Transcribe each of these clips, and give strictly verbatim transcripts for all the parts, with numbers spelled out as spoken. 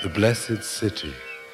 The blessed city.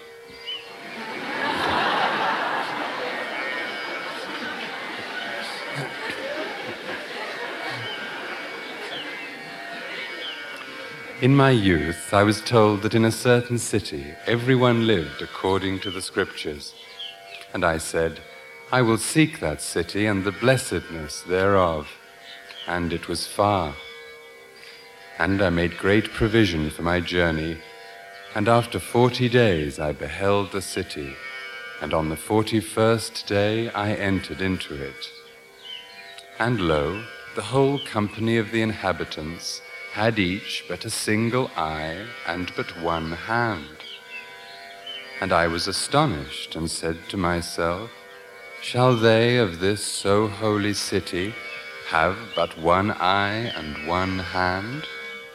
In my youth, I was told that in a certain city, everyone lived according to the scriptures. And I said, I will seek that city and the blessedness thereof. And it was far. And I made great provision for my journey. And after forty days I beheld the city. And on the forty-first day I entered into it. And lo, the whole company of the inhabitants had each but a single eye and but one hand. And I was astonished and said to myself, shall they of this so holy city have but one eye and one hand?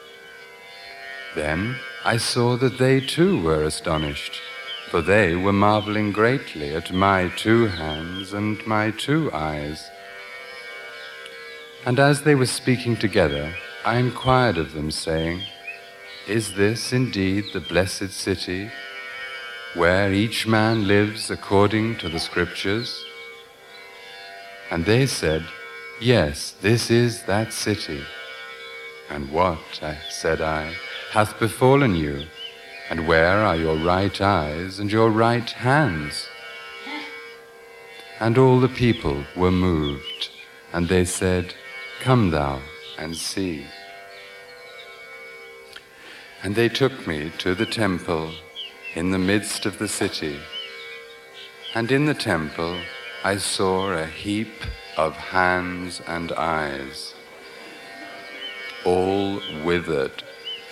Then I saw that they too were astonished, for they were marveling greatly at my two hands and my two eyes. And as they were speaking together, I inquired of them, saying, is this indeed the blessed city, where each man lives according to the scriptures? And they said, yes, this is that city. And what, said I, hath befallen you? And where are your right eyes and your right hands? And all the people were moved, and they said, come thou and see. And they took me to the temple in the midst of the city. And in the temple I saw a heap of hands and eyes, all withered.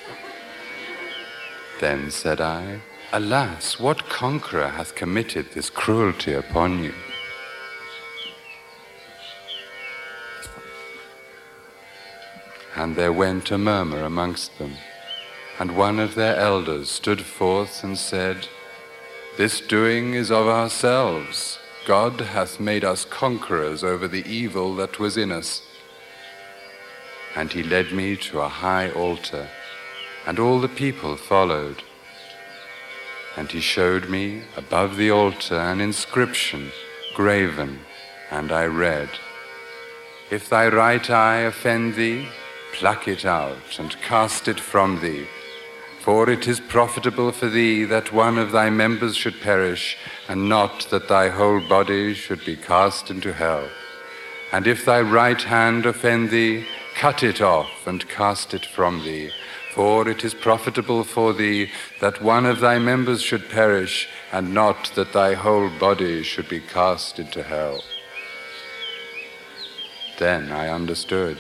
Then said I, alas, what conqueror hath committed this cruelty upon you? And there went a murmur amongst them, and one of their elders stood forth and said, this doing is of ourselves. God hath made us conquerors over the evil that was in us. And he led me to a high altar, and all the people followed. And he showed me above the altar an inscription graven, and I read, if thy right eye offend thee, pluck it out and cast it from thee. For it is profitable for thee that one of thy members should perish, and not that thy whole body should be cast into hell. And if thy right hand offend thee, cut it off and cast it from thee. For it is profitable for thee that one of thy members should perish, and not that thy whole body should be cast into hell. Then I understood.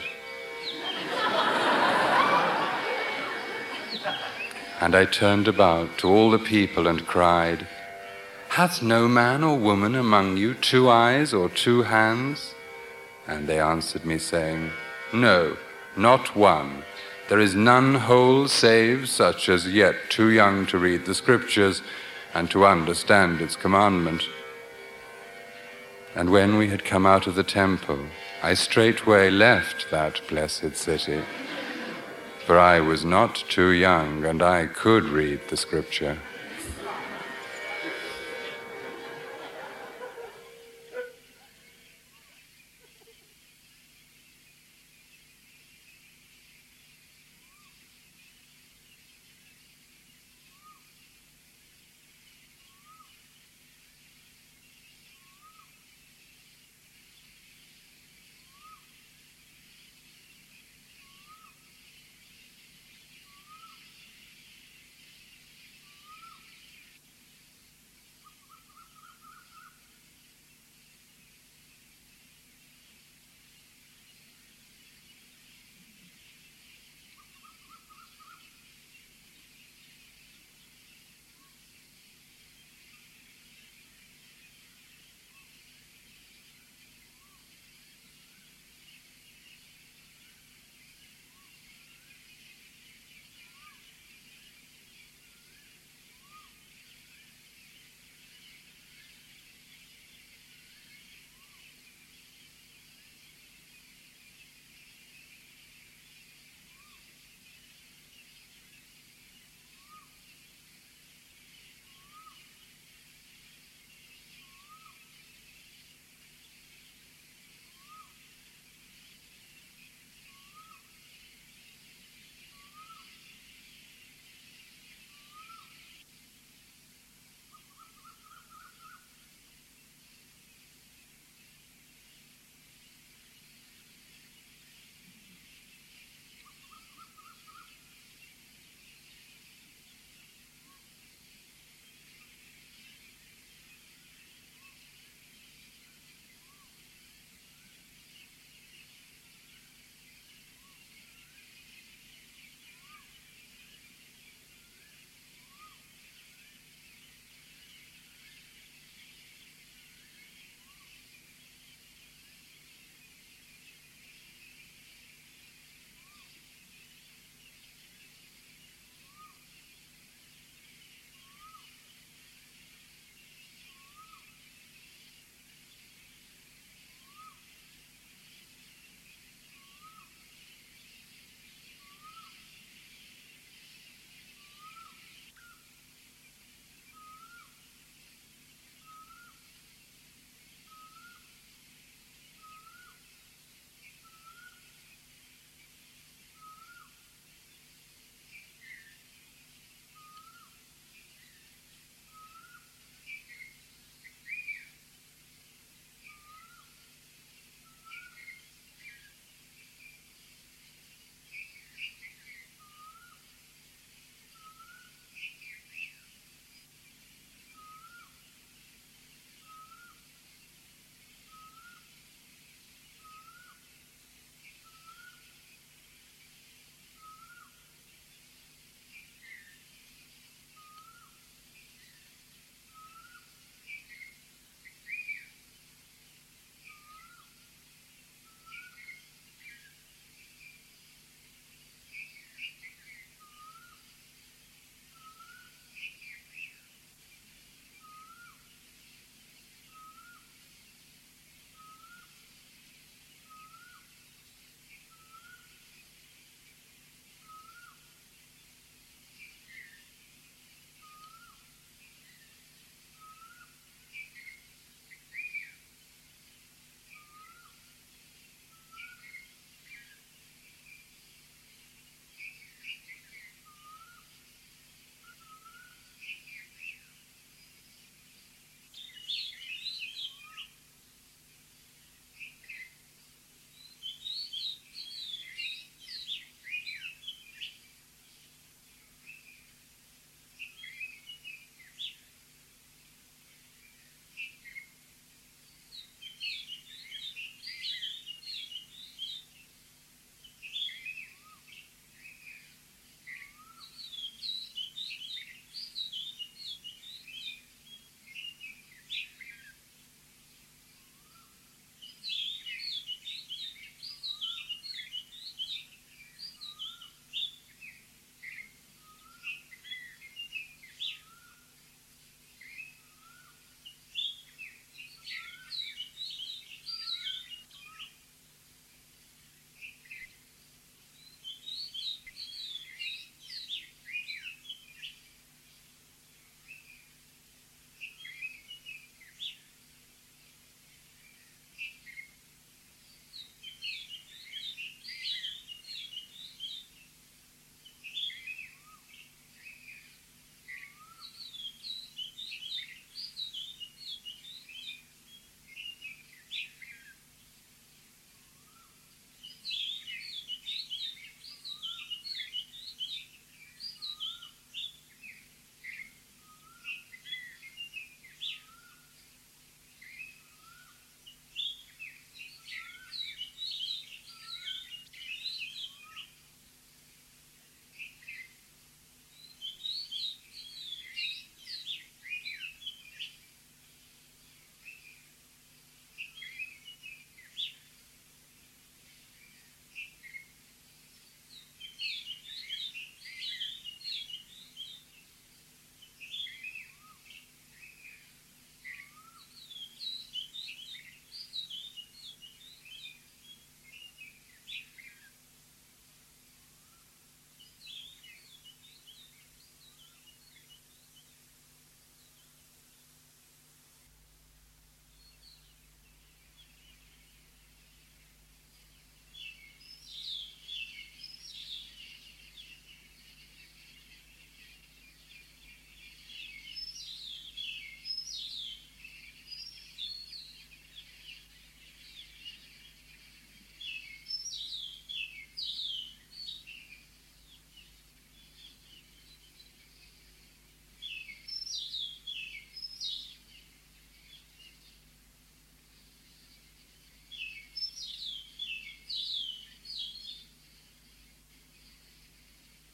And I turned about to all the people and cried, hath no man or woman among you two eyes or two hands? And they answered me, saying, no, not one. There is none whole save such as yet too young to read the scriptures and to understand its commandment. And when we had come out of the temple, I straightway left that blessed city. For I was not too young, and I could read the scripture.